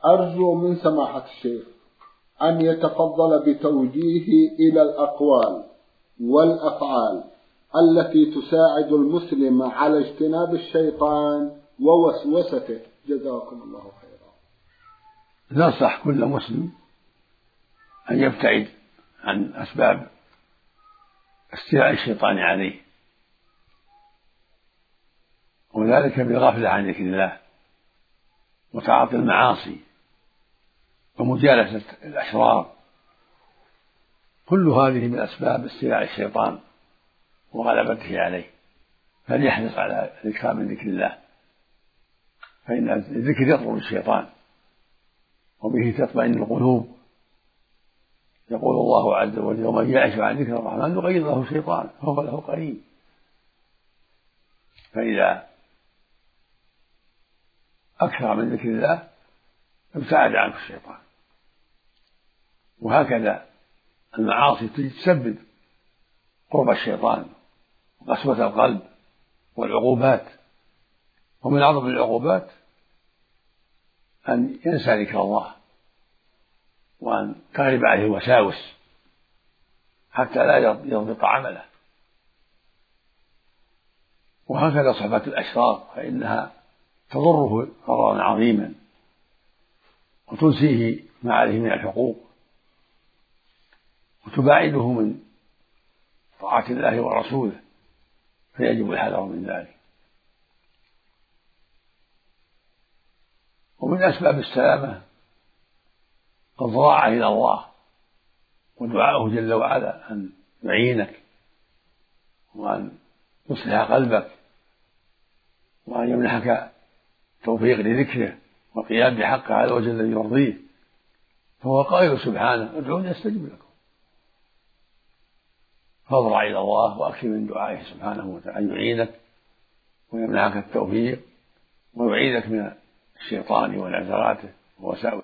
أرجو من سماحة الشيخ أن يتفضل بتوجيهي إلى الأقوال والأفعال التي تساعد المسلم على اجتناب الشيطان ووسوسته، جزاكم الله خيرا. ننصح كل مسلم أن يبتعد عن أسباب استيلاء الشيطان عليه، وذلك بالغفلة عن ذكر الله وتعاطي المعاصي ومجالسة الأشرار، كل هذه من أسباب استيلاء الشيطان وغلبته عليه، فليحرص على الإكثار من ذكر الله، فإن الذكر يطرد الشيطان وبه تطمئن القلوب. يقول الله عز وجل: ومن يعش عن ذكر الرحمن نقيض له شيطان فهو له قرين. فإذا أكثر من ذكر الله ابتعد عنه الشيطان. وهكذا المعاصي تسبب قرب الشيطان وقسوة القلب والعقوبات، ومن أعظم العقوبات أن ينسى ذكر الله وأن تغلب عليه الوساوس حتى لا يضبط عمله. وهكذا صحبة الأشرار فإنها تضره ضررا عظيما وتنسيه ما عليه من الحقوق وتباعده من طاعة الله ورسوله، فيجب الحذر من ذلك. ومن أسباب السلامة الضراعة إلى الله ودعاؤه جل وعلا أن يعينك وأن يصلح قلبك وأن يمنحك توفيق لذكره والقيام بحقه على الوجه الذي يرضيه، فهو قائل سبحانه: ادعوني أستجب لكم. فاضرع إلى الله وأكثر من دعائه سبحانه وتعالى أن يعينك ويمنحك التوفيق ويعيذك من الشيطان ونزغاته ووساوسه.